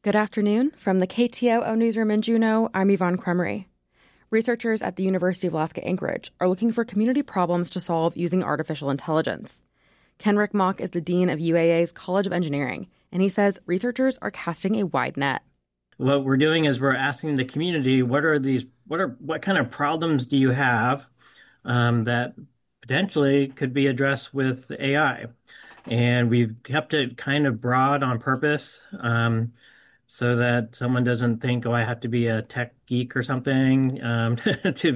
Good afternoon. From the KTOO newsroom in Juneau, I'm Yvonne Cremery. Researchers at the University of Alaska Anchorage are looking for community problems to solve using artificial intelligence. Kenrick Mock is the dean of UAA's College of Engineering, and he says researchers are casting a wide net. What we're doing is we're asking the community, what kind of problems do you have that potentially could be addressed with AI? And we've kept it kind of broad on purpose, so that someone doesn't think, oh, I have to be a tech geek or something to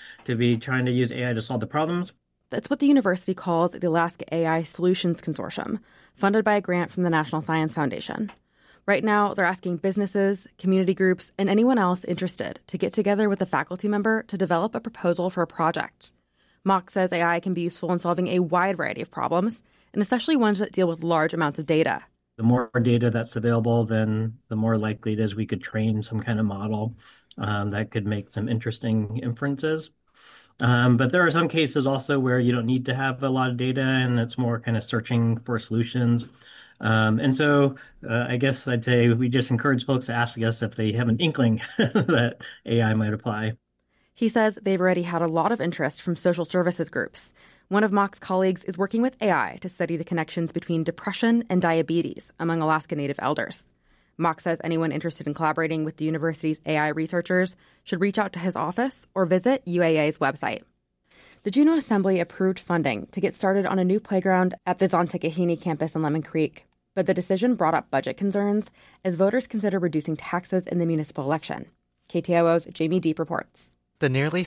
be trying to use AI to solve the problems. That's what the university calls the Alaska AI Solutions Consortium, funded by a grant from the National Science Foundation. Right now, they're asking businesses, community groups, and anyone else interested to get together with a faculty member to develop a proposal for a project. Mock says AI can be useful in solving a wide variety of problems, and especially ones that deal with large amounts of data. The more data that's available, then the more likely it is we could train some kind of model that could make some interesting inferences. But there are some cases also where you don't need to have a lot of data, and it's more kind of searching for solutions. And so I guess I'd say we just encourage folks to ask us if they have an inkling that AI might apply. He says they've already had a lot of interest from social services groups. One of Mock's colleagues is working with AI to study the connections between depression and diabetes among Alaska Native elders. Mock says anyone interested in collaborating with the university's AI researchers should reach out to his office or visit UAA's website. The Juneau Assembly approved funding to get started on a new playground at the Zontekahini campus in Lemon Creek, but the decision brought up budget concerns as voters consider reducing taxes in the municipal election. KTOO's Jamie Deep reports. The nearly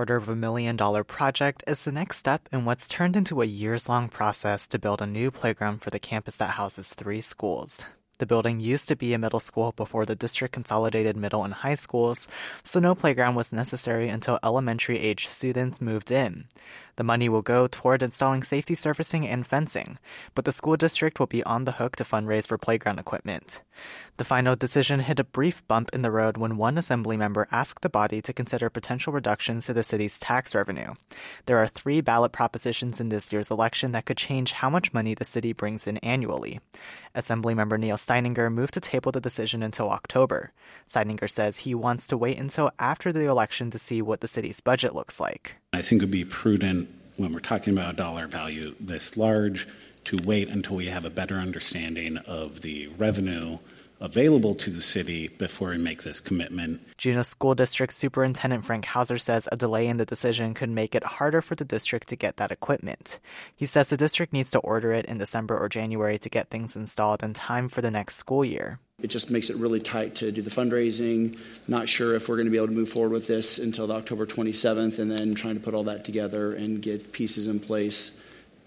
$750,000 project is the next step in what's turned into a years-long process to build a new playground for the campus that houses 3 schools. The building used to be a middle school before the district consolidated middle and high schools, so no playground was necessary until elementary-age students moved in. The money will go toward installing safety surfacing and fencing, but the school district will be on the hook to fundraise for playground equipment. The final decision hit a brief bump in the road when one assembly member asked the body to consider potential reductions to the city's tax revenue. There are 3 ballot propositions in this year's election that could change how much money the city brings in annually. Assemblymember Neil Steininger moved to table the decision until October. Steininger says he wants to wait until after the election to see what the city's budget looks like. I think it would be prudent when we're talking about a dollar value this large to wait until we have a better understanding of the revenue available to the city before we make this commitment. Juneau School District Superintendent Frank Hauser says a delay in the decision could make it harder for the district to get that equipment. He says the district needs to order it in December or January to get things installed in time for the next school year. It just makes it really tight to do the fundraising. Not sure if we're going to be able to move forward with this until October 27th, and then trying to put all that together and get pieces in place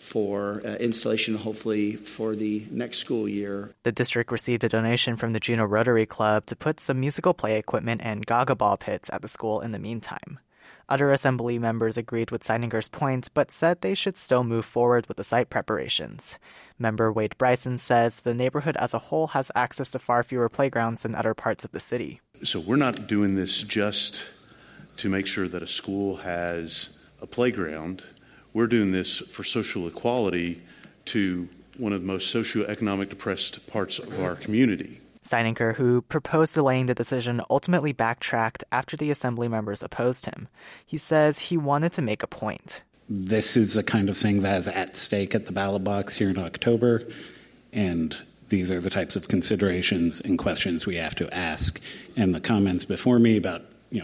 for installation, hopefully, for the next school year. The district received a donation from the Juneau Rotary Club to put some musical play equipment and gaga ball pits at the school in the meantime. Other assembly members agreed with Steininger's point, but said they should still move forward with the site preparations. Member Wade Bryson says the neighborhood as a whole has access to far fewer playgrounds than other parts of the city. So we're not doing this just to make sure that a school has a playground. We're doing this for social equality to one of the most socioeconomic depressed parts of our community. Steininger, who proposed delaying the decision, ultimately backtracked after the assembly members opposed him. He says he wanted to make a point. This is the kind of thing that is at stake at the ballot box here in October, and these are the types of considerations and questions we have to ask. And the comments before me about,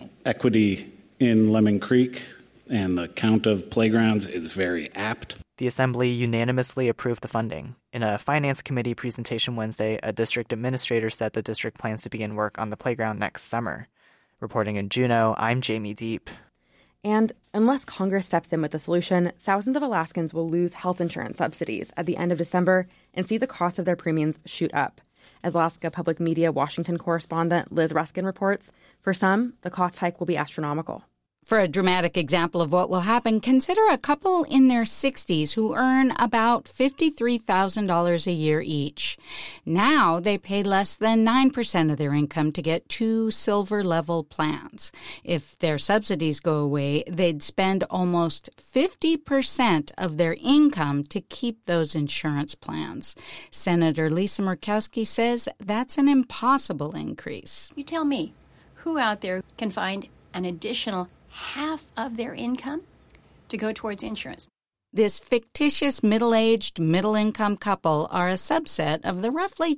equity in Lemon Creek and the count of playgrounds is very apt. The assembly unanimously approved the funding. In a finance committee presentation Wednesday, a district administrator said the district plans to begin work on the playground next summer. Reporting in Juneau, I'm Jamie Deep. And unless Congress steps in with a solution, thousands of Alaskans will lose health insurance subsidies at the end of December and see the cost of their premiums shoot up. As Alaska Public Media Washington correspondent Liz Ruskin reports, for some, the cost hike will be astronomical. For a dramatic example of what will happen, consider a couple in their 60s who earn about $53,000 a year each. Now they pay less than 9% of their income to get 2 silver-level plans. If their subsidies go away, they'd spend almost 50% of their income to keep those insurance plans. Senator Lisa Murkowski says that's an impossible increase. You tell me, who out there can find an additional half of their income to go towards insurance? This fictitious middle-aged, middle-income couple are a subset of the roughly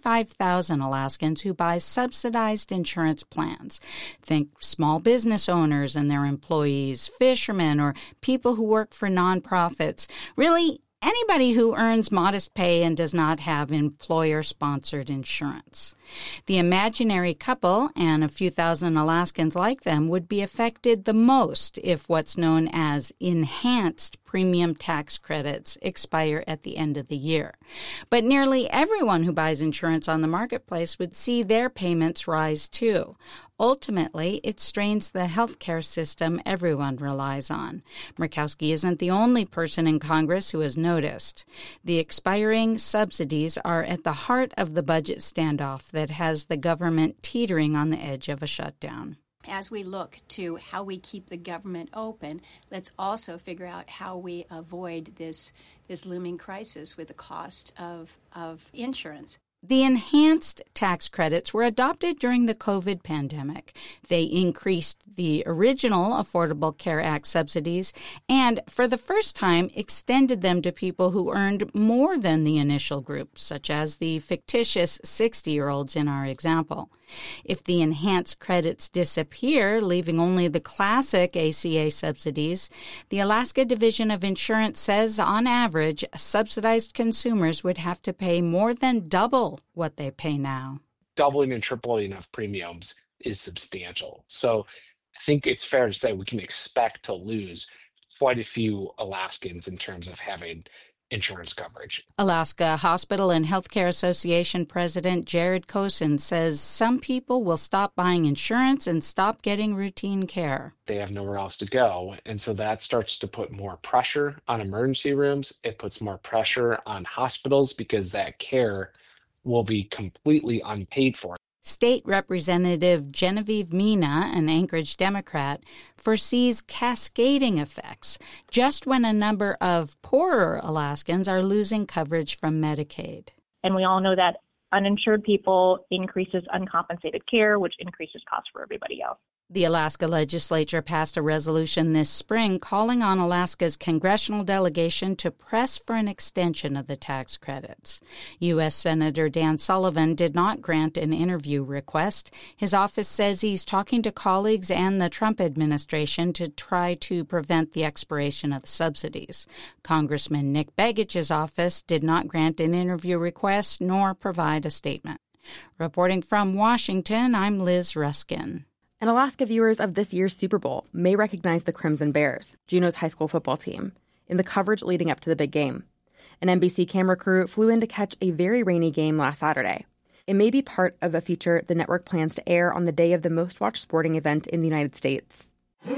25,000 Alaskans who buy subsidized insurance plans. Think small business owners and their employees, fishermen, or people who work for nonprofits. Really, anybody who earns modest pay and does not have employer-sponsored insurance. The imaginary couple and a few thousand Alaskans like them would be affected the most if what's known as enhanced premium tax credits expire at the end of the year. But nearly everyone who buys insurance on the marketplace would see their payments rise too. Ultimately, it strains the healthcare system everyone relies on. Murkowski isn't the only person in Congress who has noticed. The expiring subsidies are at the heart of the budget standoff that has the government teetering on the edge of a shutdown. As we look to how we keep the government open, let's also figure out how we avoid this looming crisis with the cost of insurance. The enhanced tax credits were adopted during the COVID pandemic. They increased the original Affordable Care Act subsidies and, for the first time, extended them to people who earned more than the initial group, such as the fictitious 60-year-olds in our example. If the enhanced credits disappear, leaving only the classic ACA subsidies, the Alaska Division of Insurance says, on average, subsidized consumers would have to pay more than double what they pay now. Doubling and tripling of premiums is substantial. So I think it's fair to say we can expect to lose quite a few Alaskans in terms of having insurance coverage. Alaska Hospital and Healthcare Association President Jared Kosin says some people will stop buying insurance and stop getting routine care. They have nowhere else to go, and so that starts to put more pressure on emergency rooms. It puts more pressure on hospitals because that care will be completely unpaid for. State Representative Genevieve Mina, an Anchorage Democrat, foresees cascading effects just when a number of poorer Alaskans are losing coverage from Medicaid. And we all know that uninsured people increases uncompensated care, which increases costs for everybody else. The Alaska legislature passed a resolution this spring calling on Alaska's congressional delegation to press for an extension of the tax credits. U.S. Senator Dan Sullivan did not grant an interview request. His office says he's talking to colleagues and the Trump administration to try to prevent the expiration of the subsidies. Congressman Nick Begich's office did not grant an interview request nor provide a statement. Reporting from Washington, I'm Liz Ruskin. And Alaska viewers of this year's Super Bowl may recognize the Crimson Bears, Juneau's high school football team, in the coverage leading up to the big game. An NBC camera crew flew in to catch a very rainy game last Saturday. It may be part of a feature the network plans to air on the day of the most-watched sporting event in the United States. The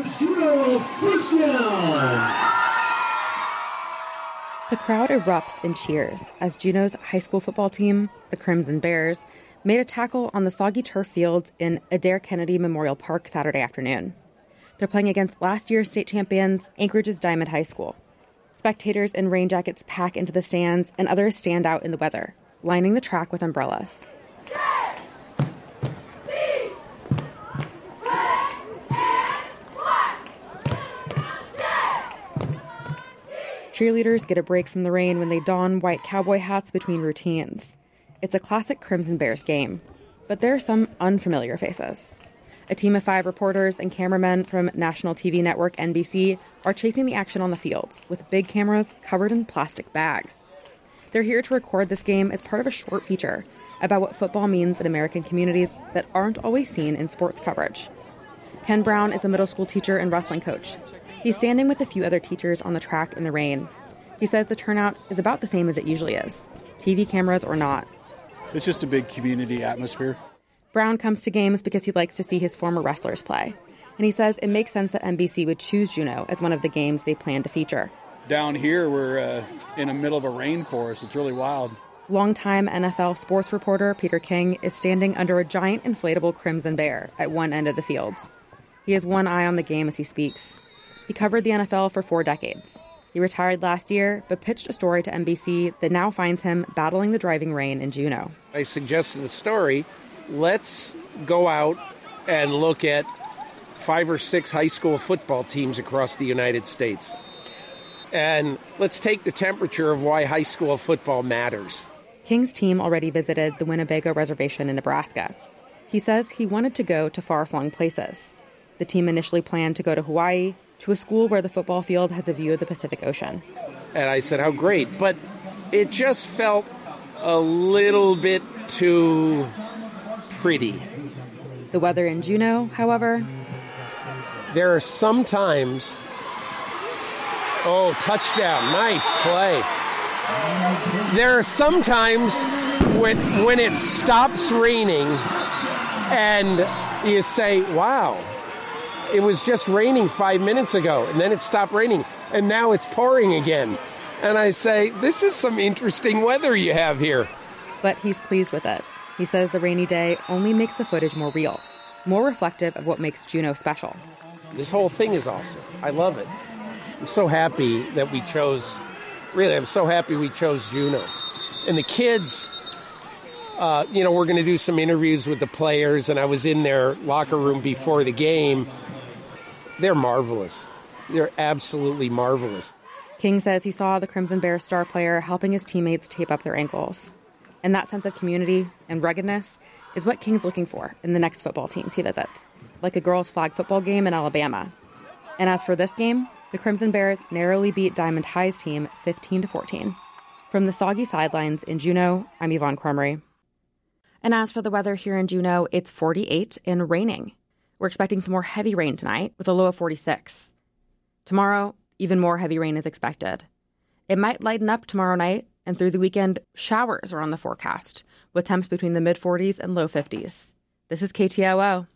crowd erupts in cheers as Juneau's high school football team, the Crimson Bears, made a tackle on the soggy turf field in Adair Kennedy Memorial Park Saturday afternoon. They're playing against last year's state champions, Anchorage's Diamond High School. Spectators in rain jackets pack into the stands, and others stand out in the weather, lining the track with umbrellas. Cheerleaders get a break from the rain when they don white cowboy hats between routines. It's a classic Crimson Bears game, but there are some unfamiliar faces. A team of 5 reporters and cameramen from national TV network NBC are chasing the action on the field with big cameras covered in plastic bags. They're here to record this game as part of a short feature about what football means in American communities that aren't always seen in sports coverage. Ken Brown is a middle school teacher and wrestling coach. He's standing with a few other teachers on the track in the rain. He says the turnout is about the same as it usually is, TV cameras or not. It's just a big community atmosphere. Brown comes to games because he likes to see his former wrestlers play. And he says it makes sense that NBC would choose Juneau as one of the games they plan to feature. Down here, we're in the middle of a rainforest. It's really wild. Longtime NFL sports reporter Peter King is standing under a giant inflatable crimson bear at one end of the fields. He has one eye on the game as he speaks. He covered the NFL for 4 decades. He retired last year, but pitched a story to NBC that now finds him battling the driving rain in Juneau. I suggested the story, let's go out and look at 5 or 6 high school football teams across the United States. And let's take the temperature of why high school football matters. King's team already visited the Winnebago Reservation in Nebraska. He says he wanted to go to far-flung places. The team initially planned to go to Hawaii, to a school where the football field has a view of the Pacific Ocean. And I said, how great. But it just felt a little bit too pretty. The weather in Juneau, however... There are some times... Oh, touchdown. Nice play. There are some times when it stops raining and you say, wow, it was just raining 5 minutes ago, and then it stopped raining, and now it's pouring again. And I say, this is some interesting weather you have here. But he's pleased with it. He says the rainy day only makes the footage more real, more reflective of what makes Juneau special. This whole thing is awesome. I love it. I'm so happy that we chose Juneau. And the kids, we're going to do some interviews with the players, and I was in their locker room before the game. They're marvelous. They're absolutely marvelous. King says he saw the Crimson Bears star player helping his teammates tape up their ankles. And that sense of community and ruggedness is what King's looking for in the next football teams he visits, like a girls' flag football game in Alabama. And as for this game, the Crimson Bears narrowly beat Diamond High's team 15-14. From the soggy sidelines in Juneau, I'm Yvonne Crumry. And as for the weather here in Juneau, it's 48 and raining. We're expecting some more heavy rain tonight with a low of 46. Tomorrow, even more heavy rain is expected. It might lighten up tomorrow night, and through the weekend, showers are on the forecast, with temps between the mid-40s and low 50s. This is KTOO.